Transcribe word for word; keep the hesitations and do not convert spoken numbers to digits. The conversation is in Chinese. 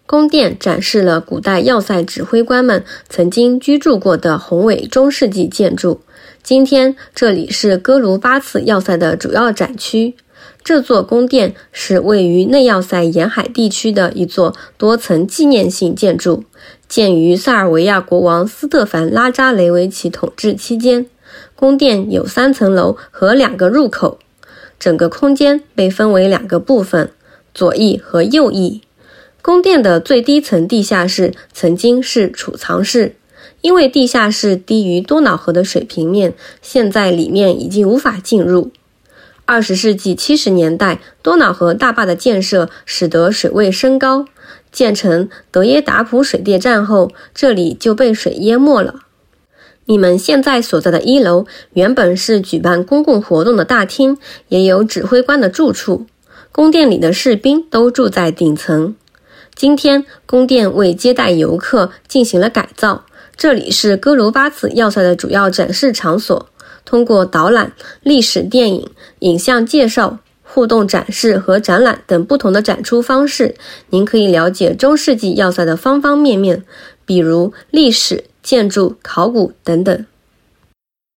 宫殿展示了古代要塞指挥官们曾经居住过的宏伟中世纪建筑。今天这里是哥卢巴次要塞的主要展区。这座宫殿是位于内要塞沿海地区的一座多层纪念性建筑，建于塞尔维亚国王斯特凡拉扎雷维奇统治期间。宫殿有三层楼和两个入口，整个空间被分为两个部分，左翼和右翼。宫殿的最低层地下室曾经是储藏室，因为地下室低于多瑙河的水平面，现在里面已经无法进入。二十世纪七十年代，多瑙河大坝的建设使得水位升高，建成德耶达普水电站后，这里就被水淹没了。你们现在所在的一楼原本是举办公共活动的大厅，也有指挥官的住处，宫殿里的士兵都住在顶层。今天宫殿为接待游客进行了改造，这里是哥卢巴次要塞的主要展示场所。通过导览、历史电影、影像介绍、互动展示和展览等不同的展出方式，您可以了解中世纪要塞的方方面面，比如历史、建筑、考古等等。